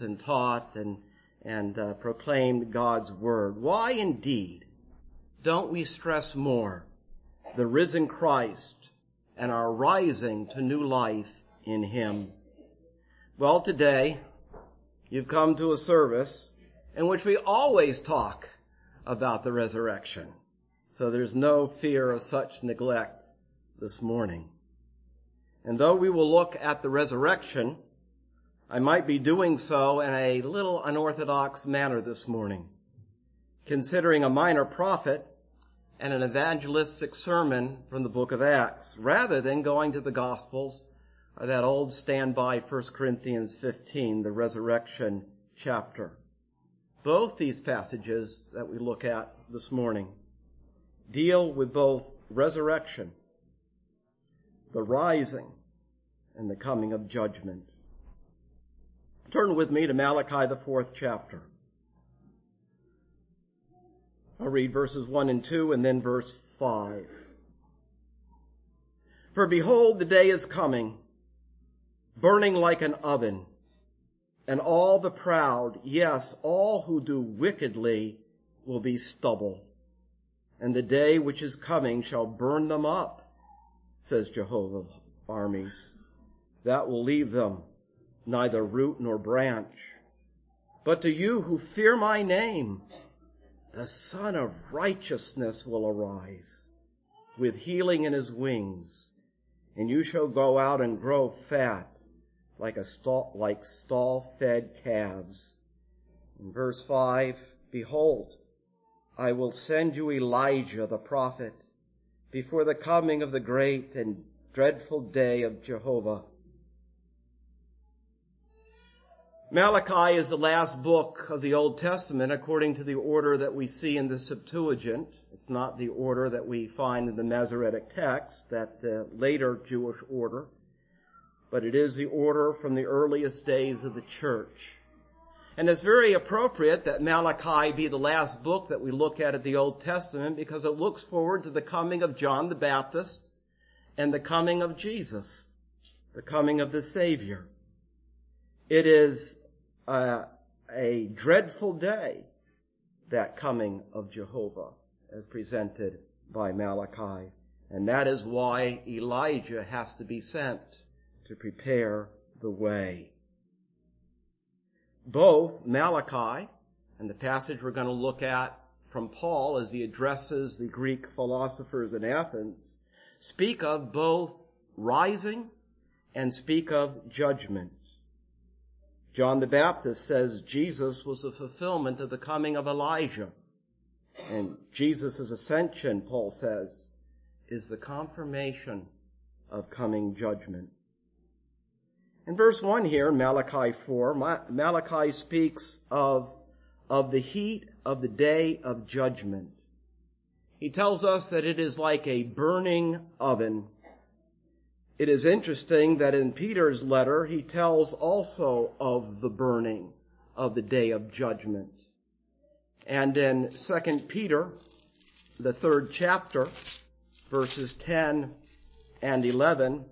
preached and taught and proclaimed God's word. Why indeed don't we stress more the risen Christ and our rising to new life in him? Well, today you've come to a service in which we always talk about the resurrection. So there's no fear of such neglect this morning. And though we will look at the resurrection, I might be doing so in a little unorthodox manner this morning, considering a minor prophet and an evangelistic sermon from the book of Acts, rather than going to the Gospels or that old standby 1 Corinthians 15, the resurrection chapter. Both these passages that we look at this morning deal with both resurrection, the rising, and the coming of judgment. Turn with me to Malachi, the 4th chapter. I'll read verses 1 and 2 and then verse 5. For behold, the day is coming, burning like an oven, and all the proud, yes, all who do wickedly, will be stubble. And the day which is coming shall burn them up, says Jehovah of armies. That will leave them neither root nor branch. But to you who fear my name, the Son of Righteousness will arise with healing in his wings, and you shall go out and grow fat like stall-fed calves. In verse 5, behold, I will send you Elijah the prophet before the coming of the great and dreadful day of Jehovah. Malachi is the last book of the Old Testament according to the order that we see in the Septuagint. It's not the order that we find in the Masoretic text, that later Jewish order, but it is the order from the earliest days of the church. And it's very appropriate that Malachi be the last book that we look at the Old Testament, because it looks forward to the coming of John the Baptist and the coming of Jesus, the coming of the Savior. It is a dreadful day, that coming of Jehovah, as presented by Malachi. And that is why Elijah has to be sent to prepare the way. Both Malachi and the passage we're going to look at from Paul as he addresses the Greek philosophers in Athens speak of both rising and speak of judgment. John the Baptist says Jesus was the fulfillment of the coming of Elijah. And Jesus' ascension, Paul says, is the confirmation of coming judgment. In verse 1 here, Malachi 4, Malachi speaks of the heat of the day of judgment. He tells us that it is like a burning oven. It is interesting that in Peter's letter, he tells also of the burning of the day of judgment. And in 2 Peter, the 3rd chapter, verses 10 and 11,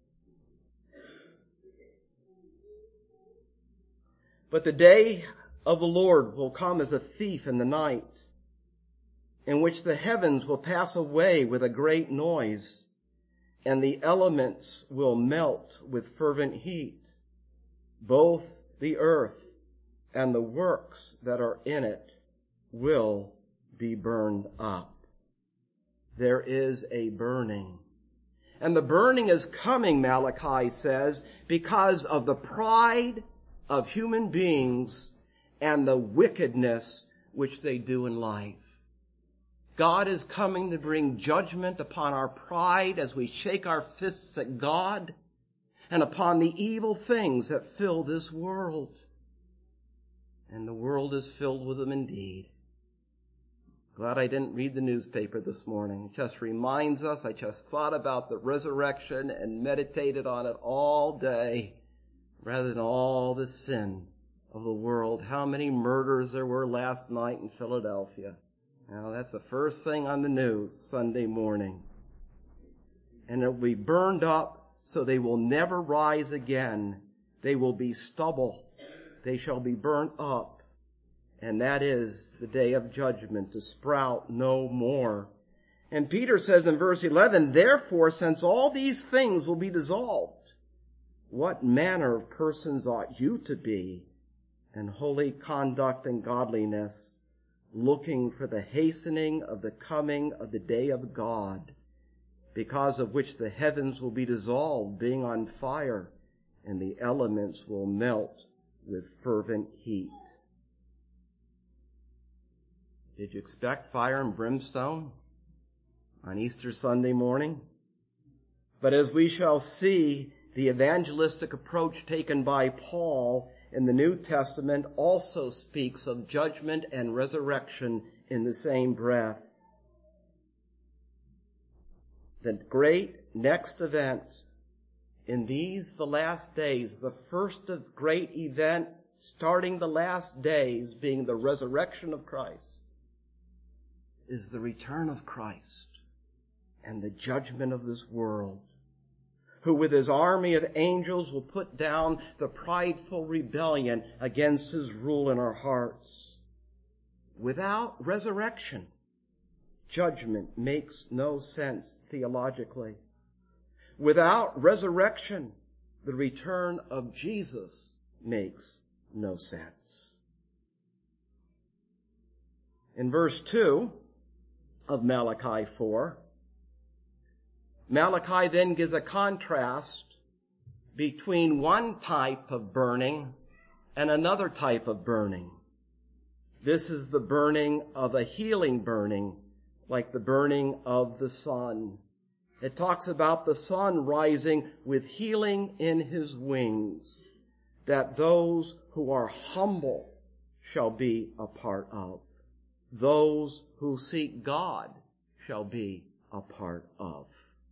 but the day of the Lord will come as a thief in the night, in which the heavens will pass away with a great noise, and the elements will melt with fervent heat. Both the earth and the works that are in it will be burned up. There is a burning. And the burning is coming, Malachi says, because of the pride of human beings and the wickedness which they do in life. God is coming to bring judgment upon our pride as we shake our fists at God, and upon the evil things that fill this world. And the world is filled with them indeed. Glad I didn't read the newspaper this morning. It just reminds us, I just thought about the resurrection and meditated on it all day, rather than all the sin of the world. How many murders there were last night in Philadelphia. Now, that's the first thing on the news Sunday morning. And it will be burned up so they will never rise again. They will be stubble they shall be burnt up, and that is the day of judgment, to sprout no more. And Peter says in verse 11, therefore, since all these things will be dissolved, what manner of persons ought you to be in holy conduct and godliness, looking for the hastening of the coming of the day of God, because of which the heavens will be dissolved, being on fire, and the elements will melt with fervent heat. Did you expect fire and brimstone on Easter Sunday morning? But as we shall see, the evangelistic approach taken by Paul in the New Testament also speaks of judgment and resurrection in the same breath. The great next event in these, the last days, the first of great event starting the last days being the resurrection of Christ, is the return of Christ and the judgment of this world, who with his army of angels will put down the prideful rebellion against his rule in our hearts. Without resurrection, judgment makes no sense theologically. Without resurrection, the return of Jesus makes no sense. In verse 2 of Malachi 4, Malachi then gives a contrast between one type of burning and another type of burning. This is the burning of a healing burning, like the burning of the sun. It talks about the sun rising with healing in his wings, that those who are humble shall be a part of. Those who seek God shall be a part of.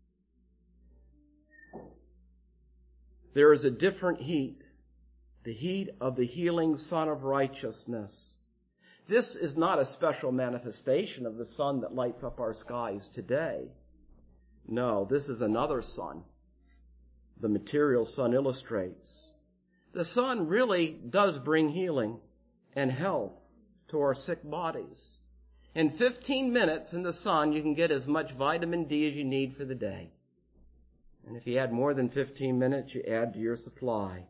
There is a different heat, the heat of the healing Sun of Righteousness. This is not a special manifestation of the sun that lights up our skies today. No, this is another sun. The material sun illustrates. The sun really does bring healing and health to our sick bodies. In 15 minutes in the sun, you can get as much vitamin D as you need for the day. And if you add more than 15 minutes, you add to your supply.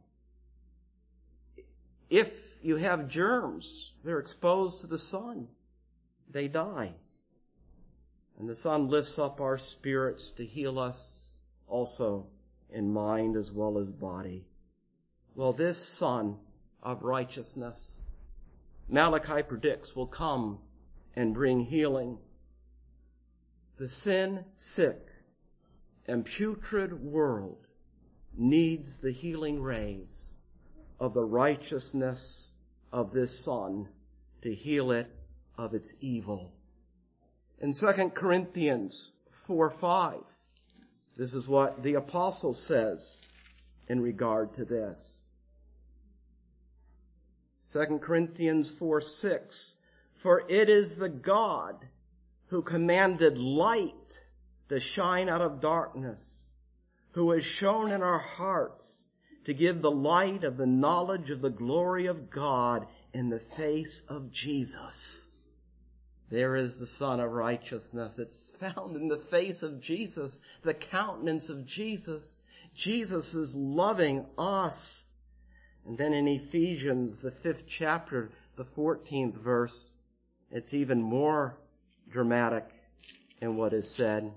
If you have germs, they're exposed to the sun. They die. And the sun lifts up our spirits to heal us also in mind as well as body. Well, this Sun of Righteousness, Malachi predicts, will come and bring healing. The sin-sick and putrid world needs the healing rays of the righteousness of this Son to heal it of its evil. In 2 Corinthians 4:5, this is what the apostle says in regard to this. 2 Corinthians 4:6, for it is the God who commanded light to shine out of darkness, who has shone in our hearts to give the light of the knowledge of the glory of God in the face of Jesus. There is the Sun of Righteousness. It's found in the face of Jesus, the countenance of Jesus. Jesus is loving us. And then in Ephesians, the 5th chapter, the 14th verse, it's even more dramatic in what is said.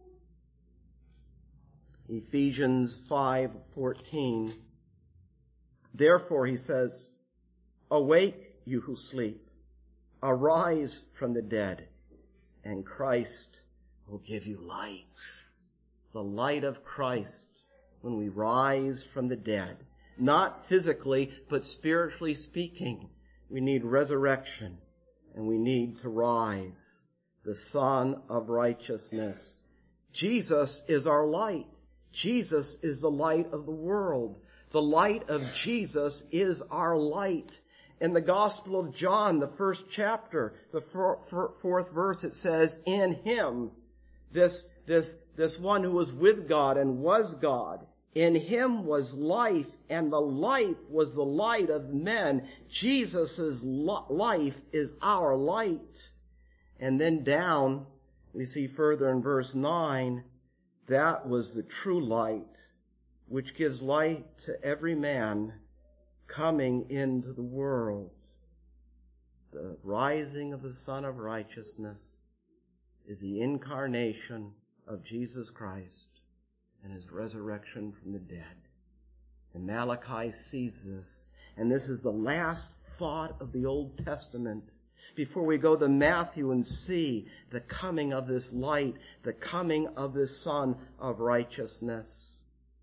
Ephesians 5:14. Therefore, he says, awake, you who sleep. Arise from the dead, and Christ will give you light. The light of Christ when we rise from the dead. Not physically, but spiritually speaking. We need resurrection, and we need to rise. The Sun of Righteousness. Jesus is our light. Jesus is the light of the world. The light of Jesus is our light. In the Gospel of John, the 1st chapter, the 4th verse, it says, in him, this one who was with God and was God, In him was life, and the life was the light of men. Jesus' life is our light. And then down, we see further in verse 9, that was the true light, which gives light to every man coming into the world. The rising of the Son of Righteousness is the incarnation of Jesus Christ and his resurrection from the dead. And Malachi sees this. And this is the last thought of the Old Testament before we go to Matthew and see the coming of this light, the coming of this Son of Righteousness.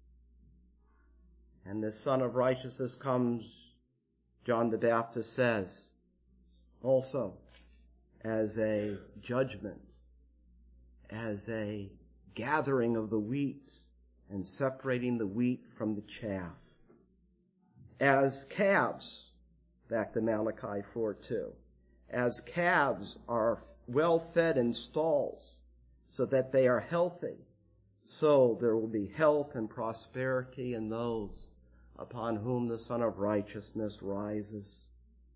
And this Son of Righteousness comes, John the Baptist says, also as a judgment, as a gathering of the wheat and separating the wheat from the chaff. As calves, back to Malachi 4:2, as calves are well fed in stalls so that they are healthy, so there will be health and prosperity in those upon whom the Son of Righteousness rises.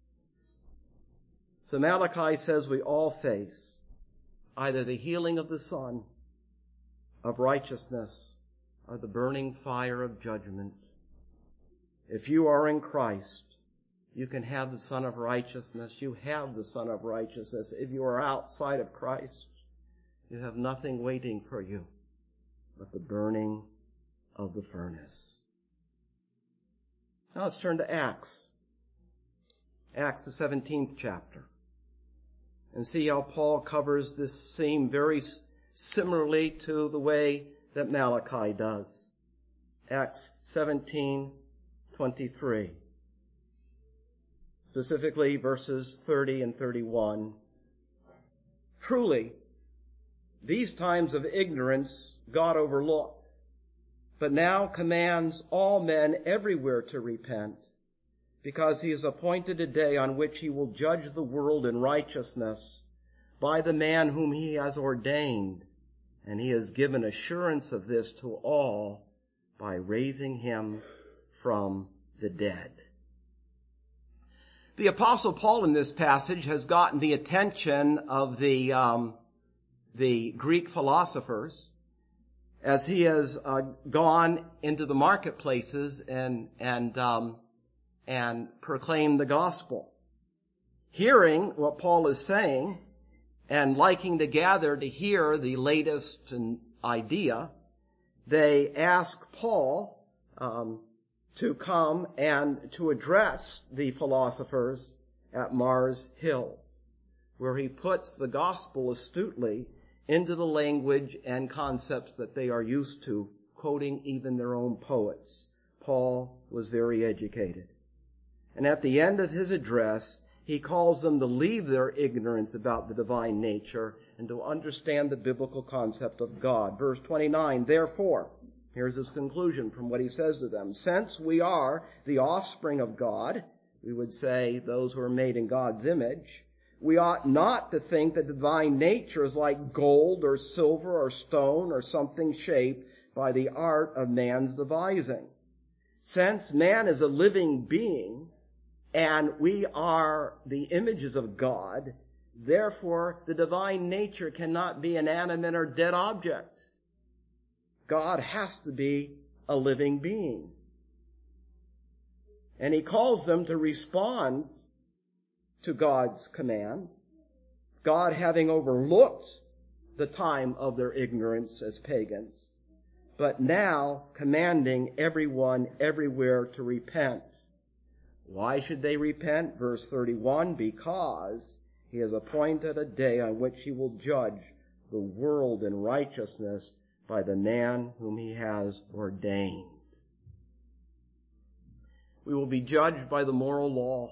So Malachi says we all face either the healing of the Son of Righteousness or the burning fire of judgment. If you are in Christ, you can have the Son of Righteousness. You have the Son of Righteousness. If you are outside of Christ, you have nothing waiting for you but the burning of the furnace. Now let's turn to Acts. Acts, the 17th chapter. And see how Paul covers this theme very similarly to the way that Malachi does. Acts 17:23. Specifically verses 30 and 31. Truly, these times of ignorance God overlooked, but now commands all men everywhere to repent, because he has appointed a day on which he will judge the world in righteousness by the man whom he has ordained, and he has given assurance of this to all by raising him from the dead. The Apostle Paul in this passage has gotten the attention of the Greek philosophers as he has gone into the marketplaces and proclaimed the gospel. Hearing what Paul is saying and liking to gather to hear the latest idea, they ask Paul to come and to address the philosophers at Mars Hill, where he puts the gospel astutely into the language and concepts that they are used to, quoting even their own poets. Paul was very educated. And at the end of his address, he calls them to leave their ignorance about the divine nature and to understand the biblical concept of God. Verse 29, therefore, here's his conclusion from what he says to them. Since we are the offspring of God, we would say those who are made in God's image, we ought not to think that the divine nature is like gold or silver or stone or something shaped by the art of man's devising. Since man is a living being and we are the images of God, therefore the divine nature cannot be an animate or dead object. God has to be a living being. And he calls them to respond to God's command, God having overlooked the time of their ignorance as pagans, but now commanding everyone everywhere to repent. Why should they repent? Verse 31, because he has appointed a day on which he will judge the world in righteousness by the man whom he has ordained. We will be judged by the moral law.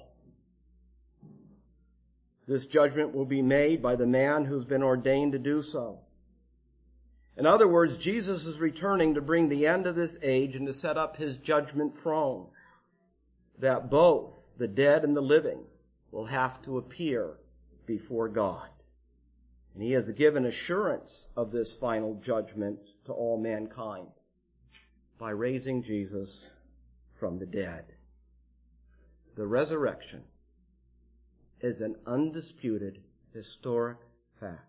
This judgment will be made by the man who's been ordained to do so. In other words, Jesus is returning to bring the end of this age and to set up his judgment throne, that both the dead and the living will have to appear before God. And he has given assurance of this final judgment to all mankind. by raising Jesus from the dead. The resurrection is an undisputed historic fact.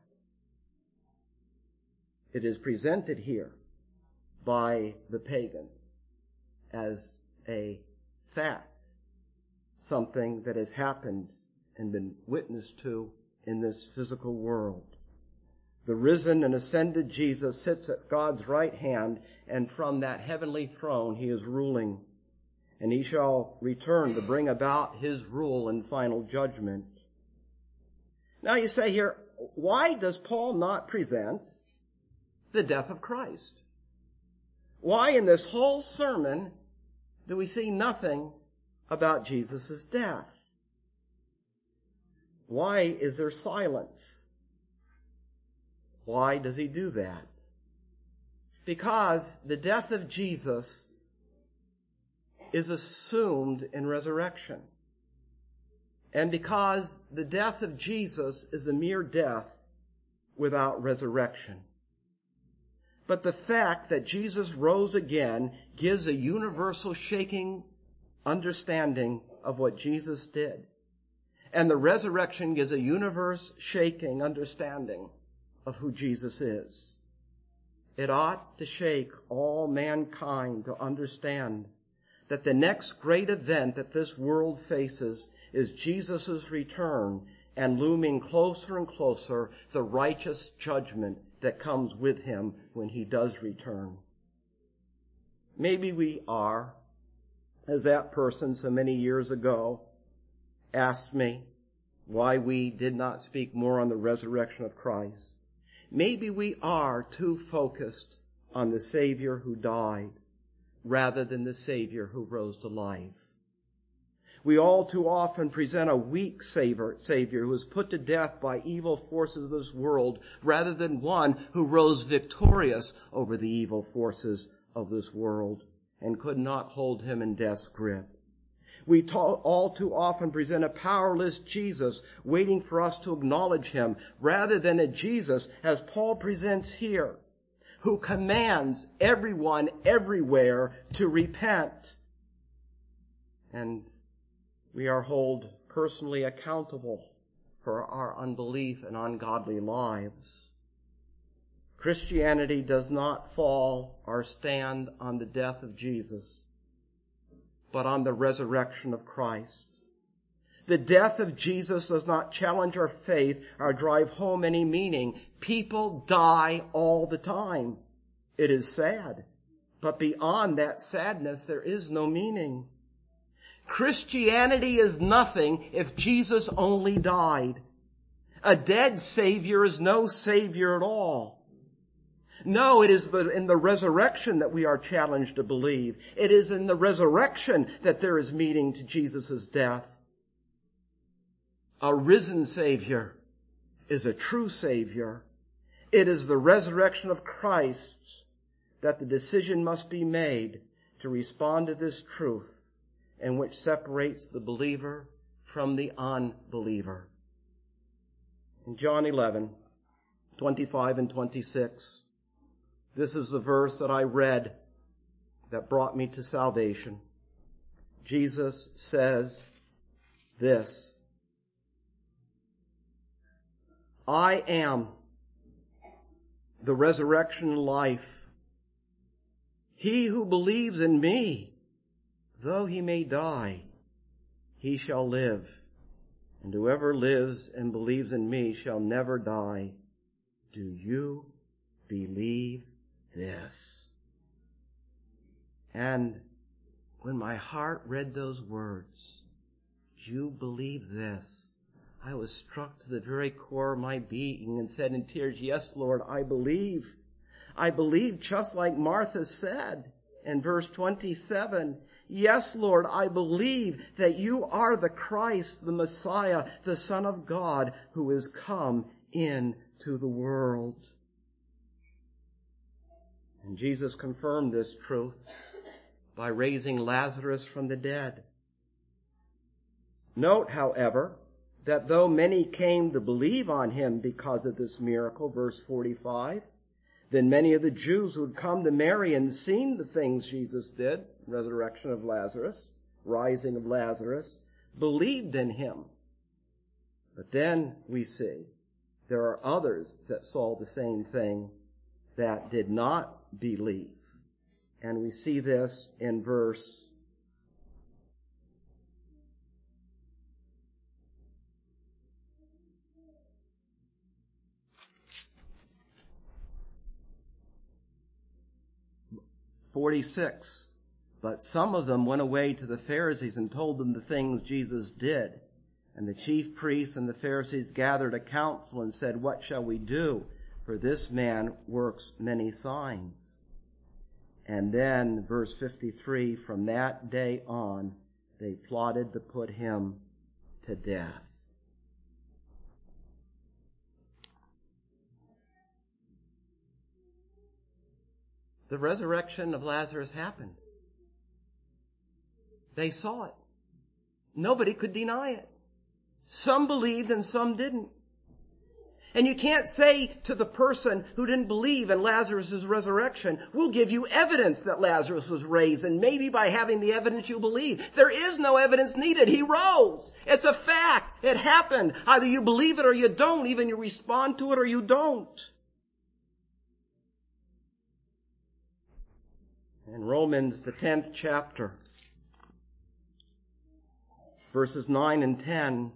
It is presented here by the pagans as a fact, something that has happened and been witnessed to in this physical world. The risen and ascended Jesus sits at God's right hand, and from that heavenly throne he is ruling, and he shall return to bring about his rule and final judgment. Now you say here, why does Paul not present the death of Christ? Why in this whole sermon do we see nothing about Jesus' death? Why is there silence? Why does he do that? Because the death of Jesus is assumed in resurrection. And because the death of Jesus is a mere death without resurrection. But the fact that Jesus rose again gives a universal shaking understanding of what Jesus did. And the resurrection gives a universe-shaking understanding of who Jesus is. It ought to shake all mankind to understand that the next great event that this world faces is Jesus' return, and looming closer and closer, the righteous judgment that comes with him when he does return. Maybe we are, as that person so many years ago asked me why we did not speak more on the resurrection of Christ. Maybe we are too focused on the Savior who died rather than the Savior who rose to life. We all too often present a weak Savior who was put to death by evil forces of this world rather than one who rose victorious over the evil forces of this world and could not hold him in death's grip. We all too often present a powerless Jesus waiting for us to acknowledge him rather than a Jesus, as Paul presents here, who commands everyone everywhere to repent. And we are held personally accountable for our unbelief and ungodly lives. Christianity does not fall or stand on the death of Jesus, but on the resurrection of Christ. The death of Jesus does not challenge our faith or drive home any meaning. People die all the time. It is sad. But beyond that sadness, there is no meaning. Christianity is nothing if Jesus only died. A dead Savior is no Savior at all. No, it is in the resurrection that we are challenged to believe. It is in the resurrection that there is meaning to Jesus' death. A risen Savior is a true Savior. It is the resurrection of Christ that the decision must be made to respond to this truth, and which separates the believer from the unbeliever. In John 11:25 and 26, this is the verse that I read that brought me to salvation. Jesus says this, I am the resurrection and life. He who believes in me, though he may die, he shall live. And whoever lives and believes in me shall never die. Do you believe this? And when my heart read those words, do you believe this? I was struck to the very core of my being and said in tears, yes, Lord, I believe. I believe just like Martha said in verse 27, yes, Lord, I believe that you are the Christ, the Messiah, the Son of God, who is come into the world. And Jesus confirmed this truth by raising Lazarus from the dead. Note, however, that though many came to believe on him because of this miracle, verse 45, Then many of the Jews who had come to Mary and seen the things Jesus did, resurrection of Lazarus, rising of Lazarus, believed in him. But then we see there are others that saw the same thing that did not believe. And we see this in verse 46. But some of them went away to the Pharisees and told them the things Jesus did. And the chief priests and the Pharisees gathered a council and said, "What shall we do? For this man works many signs." And then, verse 53, from that day on, they plotted to put him to death. The resurrection of Lazarus happened. They saw it. Nobody could deny it. Some believed and some didn't. And you can't say to the person who didn't believe in Lazarus' resurrection, "We'll give you evidence that Lazarus was raised, and maybe by having the evidence you'll believe." There is no evidence needed. He rose. It's a fact. It happened. Either you believe it or you don't. Even you respond to it or you don't. In Romans, the 10th chapter, verses 9 and 10,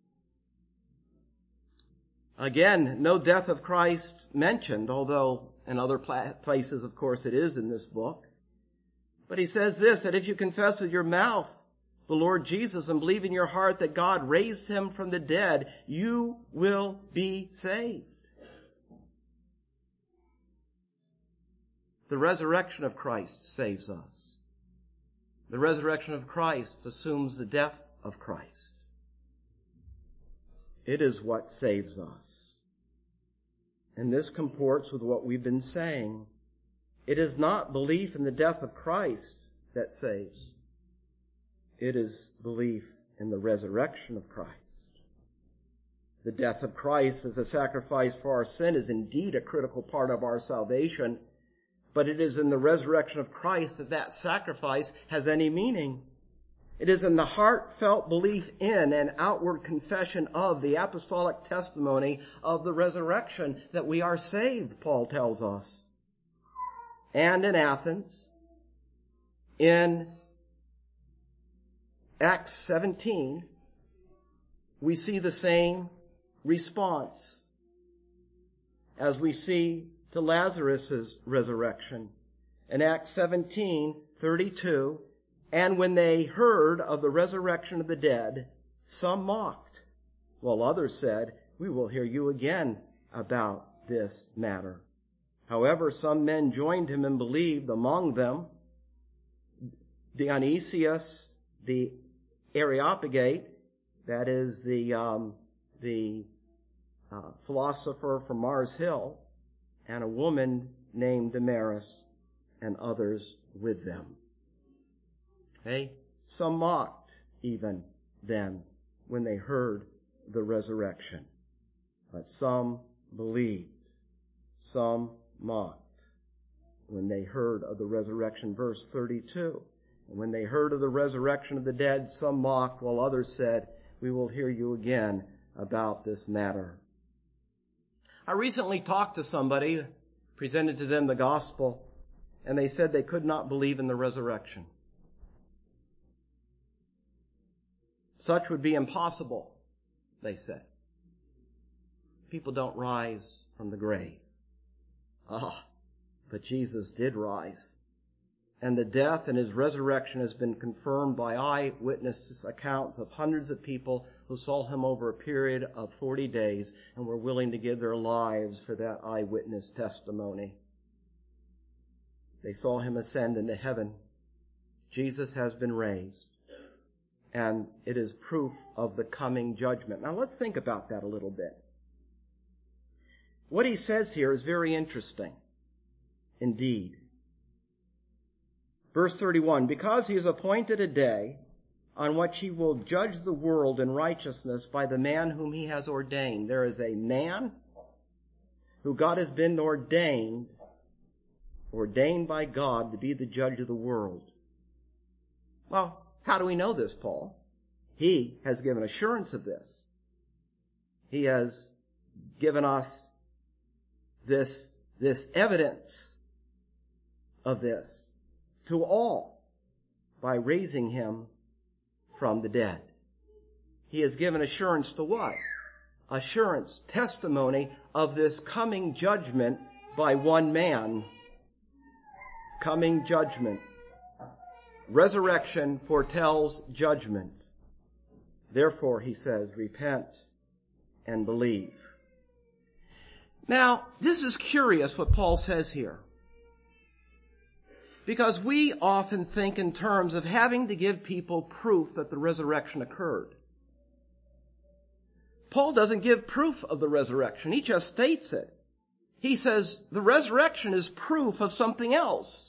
again, no death of Christ mentioned, although in other places, of course, it is in this book. But he says this, that if you confess with your mouth the Lord Jesus and believe in your heart that God raised him from the dead, you will be saved. The resurrection of Christ saves us. The resurrection of Christ assumes the death of Christ. It is what saves us. And this comports with what we've been saying. It is not belief in the death of Christ that saves. It is belief in the resurrection of Christ. The death of Christ as a sacrifice for our sin is indeed a critical part of our salvation, but it is in the resurrection of Christ that that sacrifice has any meaning. It is in the heartfelt belief in and outward confession of the apostolic testimony of the resurrection that we are saved, Paul tells us. And in Athens, in Acts 17, we see the same response as we see to Lazarus' resurrection. In Acts 17:32, and when they heard of the resurrection of the dead, some mocked, while others said, "We will hear you again about this matter." However, some men joined him and believed, among them Dionysius the Areopagite, that is the philosopher from Mars Hill, and a woman named Damaris, and others with them. Okay? Some mocked even then when they heard the resurrection. But some believed. Some mocked when they heard of the resurrection. Verse 32. And when they heard of the resurrection of the dead, some mocked, while others said, "We will hear you again about this matter." I recently talked to somebody, presented to them the gospel, and they said they could not believe in the resurrection. Such would be impossible, they said. People don't rise from the grave. But Jesus did rise. And the death and his resurrection has been confirmed by eyewitness accounts of hundreds of people who saw him over a period of 40 days and were willing to give their lives for that eyewitness testimony. They saw him ascend into heaven. Jesus has been raised. And it is proof of the coming judgment. Now let's think about that a little bit. What he says here is very interesting indeed. Verse 31, because he has appointed a day on which he will judge the world in righteousness by the man whom he has ordained. There is a man who God has been ordained ordained by God to be the judge of the world. Well, how do we know this, Paul? He has given assurance of this. He has given us this evidence of this to all by raising him from the dead. He has given assurance to what? Assurance, testimony of this coming judgment by one man. Coming judgment. Resurrection foretells judgment. Therefore, he says, repent and believe. Now, this is curious what Paul says here. Because we often think in terms of having to give people proof that the resurrection occurred. Paul doesn't give proof of the resurrection. He just states it. He says the resurrection is proof of something else.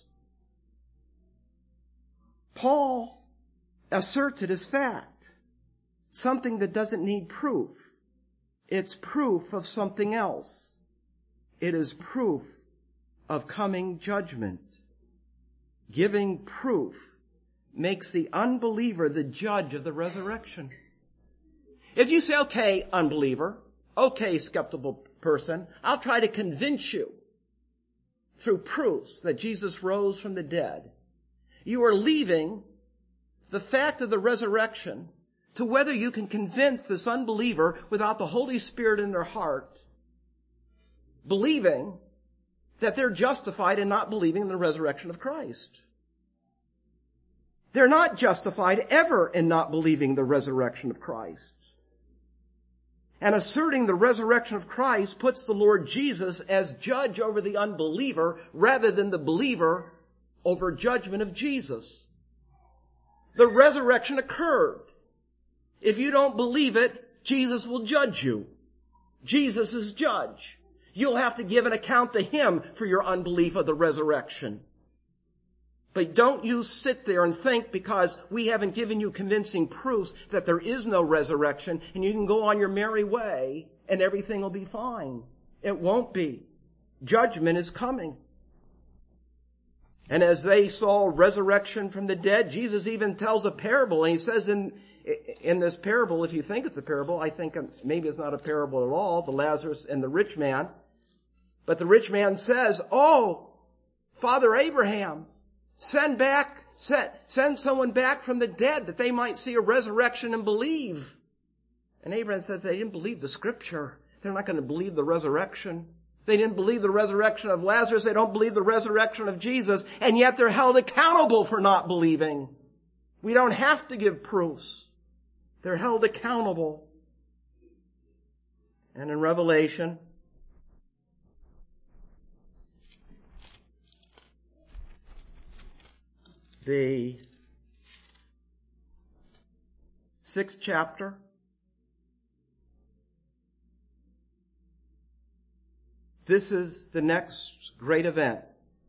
Paul asserts it as fact. Something that doesn't need proof. It's proof of something else. It is proof of coming judgment. Giving proof makes the unbeliever the judge of the resurrection. If you say, okay, unbeliever, okay, skeptical person, I'll try to convince you through proofs that Jesus rose from the dead, you are leaving the fact of the resurrection to whether you can convince this unbeliever without the Holy Spirit in their heart, believing that they're justified in not believing in the resurrection of Christ. They're not justified ever in not believing the resurrection of Christ. And asserting the resurrection of Christ puts the Lord Jesus as judge over the unbeliever rather than the believer over judgment of Jesus. The resurrection occurred. If you don't believe it, Jesus will judge you. Jesus is judge. You'll have to give an account to him for your unbelief of the resurrection. But don't you sit there and think because we haven't given you convincing proofs that there is no resurrection and you can go on your merry way and everything will be fine. It won't be. Judgment is coming. And as they saw resurrection from the dead, Jesus even tells a parable, and he says in this parable, if you think it's a parable, I think maybe it's not a parable at all, the Lazarus and the rich man. But the rich man says, oh, Father Abraham, send someone back from the dead that they might see a resurrection and believe. And Abraham says they didn't believe the scripture. They're not going to believe the resurrection. They didn't believe the resurrection of Lazarus. They don't believe the resurrection of Jesus. And yet they're held accountable for not believing. We don't have to give proofs. They're held accountable. And in Revelation, the 6th chapter, this is the next great event.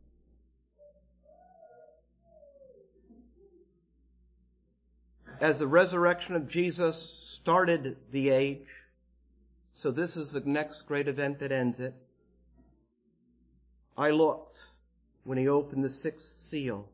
As the resurrection of Jesus started the age, so this is the next great event that ends it. I looked when he opened the 6th seal,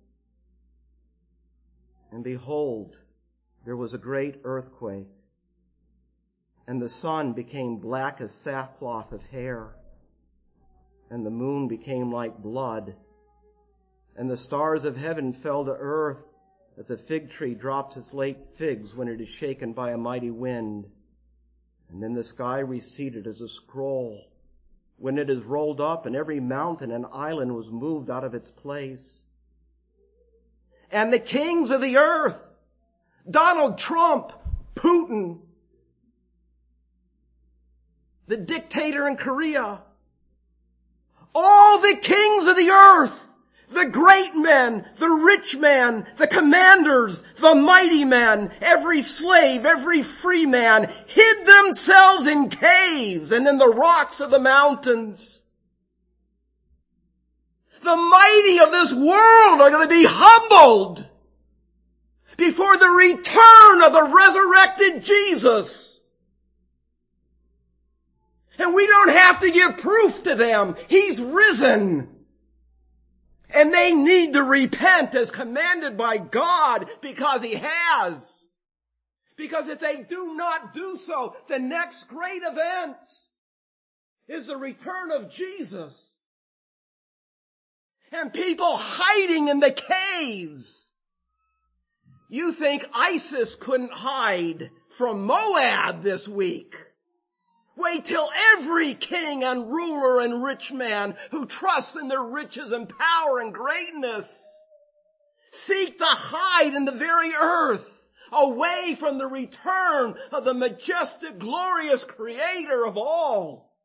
and behold, there was a great earthquake, and the sun became black as sackcloth of hair, and the moon became like blood, and the stars of heaven fell to earth as a fig tree drops its late figs when it is shaken by a mighty wind. And then the sky receded as a scroll when it is rolled up, and every mountain and island was moved out of its place. And the kings of the earth, Donald Trump, Putin, the dictator in Korea, all the kings of the earth, the great men, the rich men, the commanders, the mighty men, every slave, every free man, hid themselves in caves and in the rocks of the mountains. The mighty of this world are going to be humbled before the return of the resurrected Jesus. And we don't have to give proof to them. He's risen. And they need to repent as commanded by God because He has. Because if they do not do so, the next great event is the return of Jesus. And people hiding in the caves. You think ISIS couldn't hide from Moab this week? Wait till every king and ruler and rich man who trusts in their riches and power and greatness seek to hide in the very earth, away from the return of the majestic, glorious Creator of all.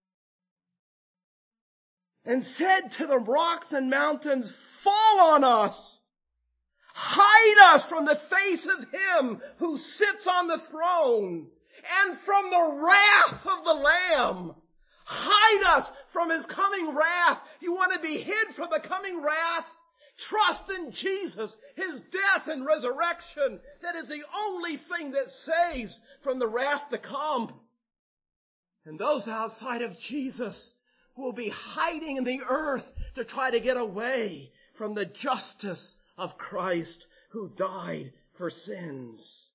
And said to the rocks and mountains, fall on us. Hide us from the face of Him who sits on the throne and from the wrath of the Lamb. Hide us from His coming wrath. You want to be hid from the coming wrath? Trust in Jesus, His death and resurrection. That is the only thing that saves from the wrath to come. And those outside of Jesus will be hiding in the earth to try to get away from the justice of Christ who died for sins.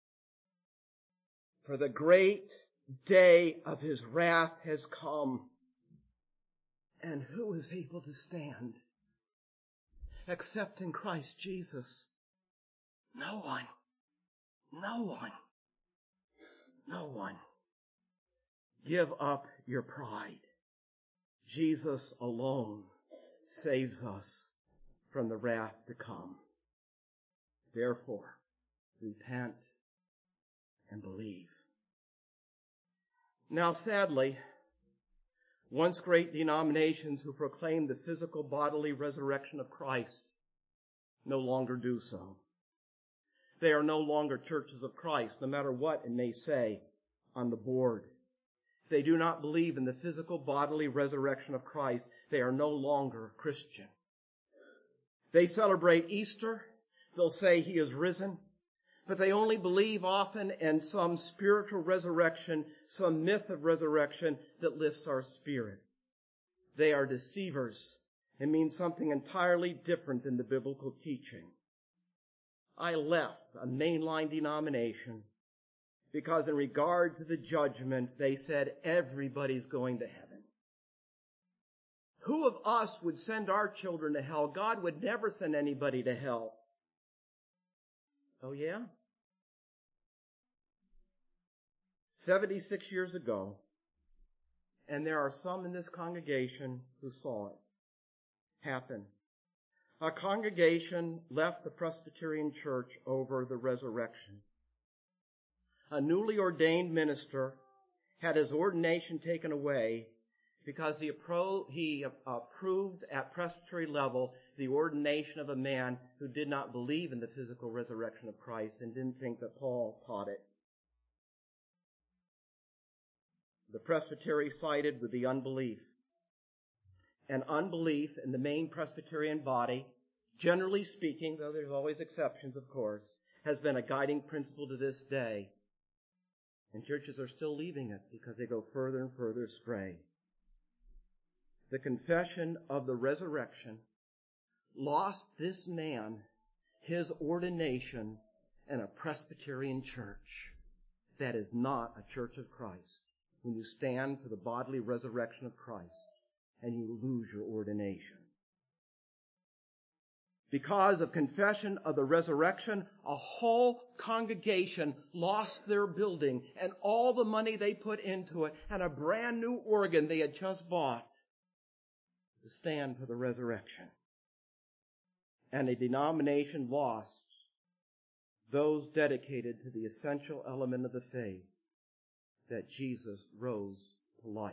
For the great day of His wrath has come. And who is able to stand? Except in Christ Jesus. No one. No one. No one. Give up your pride. Jesus alone saves us from the wrath to come. Therefore, repent and believe. Now, sadly, once great denominations who proclaim the physical bodily resurrection of Christ no longer do so. They are no longer churches of Christ, no matter what it may say on the board. They do not believe in the physical bodily resurrection of Christ. They are no longer Christian. They celebrate Easter. They'll say He is risen. But they only believe often in some spiritual resurrection, some myth of resurrection that lifts our spirit. They are deceivers and mean something entirely different than the biblical teaching. I left a mainline denomination because in regard to the judgment, they said everybody's going to heaven. Who of us would send our children to hell? God would never send anybody to hell. Oh yeah? 76 years ago, and there are some in this congregation who saw it happen. A congregation left the Presbyterian Church over the resurrection. A newly ordained minister had his ordination taken away because he approved at presbytery level the ordination of a man who did not believe in the physical resurrection of Christ and didn't think that Paul taught it. The presbytery sided with the unbelief. And unbelief in the main Presbyterian body, generally speaking, though there's always exceptions, of course, has been a guiding principle to this day. And churches are still leaving it because they go further and further astray. The confession of the resurrection lost this man his ordination in a Presbyterian church. That is not a church of Christ. When you stand for the bodily resurrection of Christ and you lose your ordination. Because of confession of the resurrection, a whole congregation lost their building and all the money they put into it and a brand new organ they had just bought to stand for the resurrection. And a denomination lost those dedicated to the essential element of the faith, that Jesus rose to life.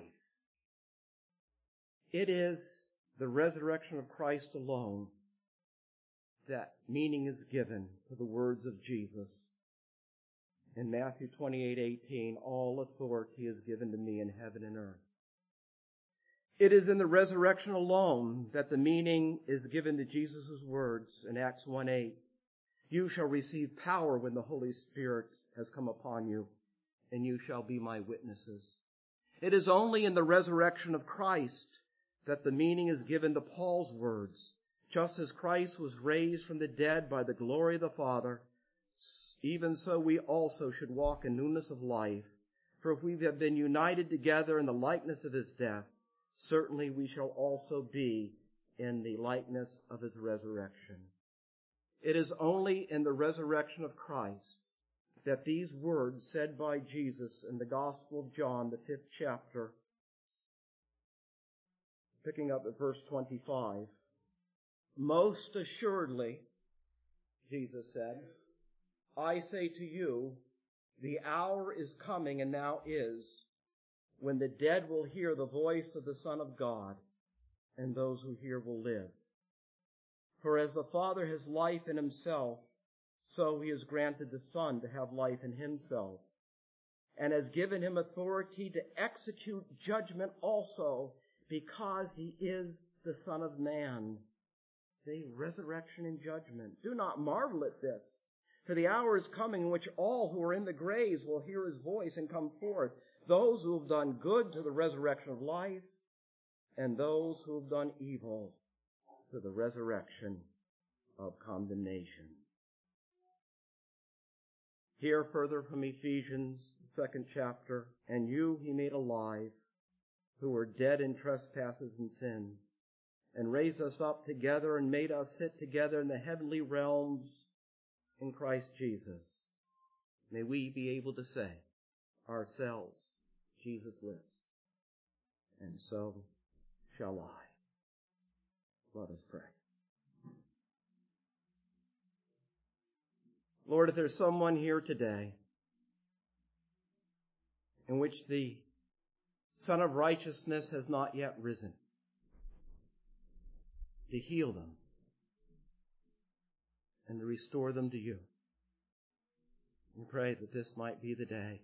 It is the resurrection of Christ alone that meaning is given to the words of Jesus. In Matthew 28:18, all authority is given to me in heaven and earth. It is in the resurrection alone that the meaning is given to Jesus' words in Acts 1:8. You shall receive power when the Holy Spirit has come upon you, and you shall be my witnesses. It is only in the resurrection of Christ that the meaning is given to Paul's words Just as Christ was raised from the dead by the glory of the Father, even so we also should walk in newness of life. For if we have been united together in the likeness of his death, certainly we shall also be in the likeness of his resurrection. It is only in the resurrection of Christ that these words said by Jesus in the Gospel of John, the 5th chapter, picking up at verse 25, most assuredly, Jesus said, I say to you, the hour is coming and now is, when the dead will hear the voice of the Son of God, and those who hear will live. For as the Father has life in himself, so he has granted the Son to have life in himself, and has given him authority to execute judgment also, because he is the Son of Man. The resurrection and judgment. Do not marvel at this, for the hour is coming in which all who are in the graves will hear his voice and come forth, those who have done good to the resurrection of life, and those who have done evil to the resurrection of condemnation. Here further from Ephesians, the 2nd chapter, and you he made alive, who were dead in trespasses and sins, and raised us up together and made us sit together in the heavenly realms in Christ Jesus. May we be able to say ourselves, Jesus lives, and so shall I. Let us pray. Lord, if there's someone here today in which the Son of Righteousness has not yet risen, to heal them and to restore them to you. We pray that this might be the day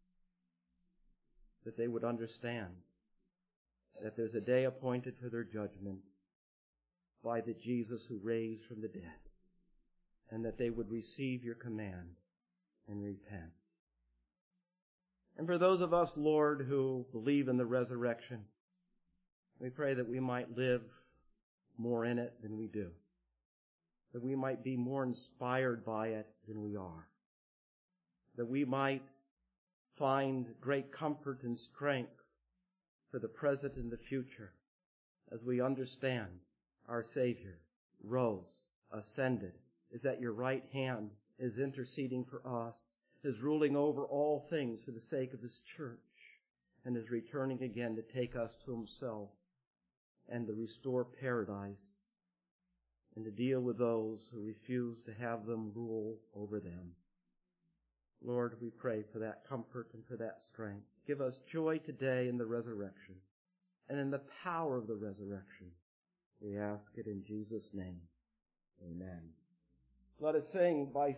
that they would understand that there's a day appointed for their judgment by the Jesus who raised from the dead, and that they would receive your command and repent. And for those of us, Lord, who believe in the resurrection, we pray that we might live more in it than we do, that we might be more inspired by it than we are, that we might find great comfort and strength for the present and the future as we understand our Savior rose, ascended, is at your right hand, is interceding for us, is ruling over all things for the sake of his church, and is returning again to take us to himself and to restore paradise and to deal with those who refuse to have them rule over them. Lord, we pray for that comfort and for that strength. Give us joy today in the resurrection and in the power of the resurrection. We ask it in Jesus' name. Amen. Let us sing by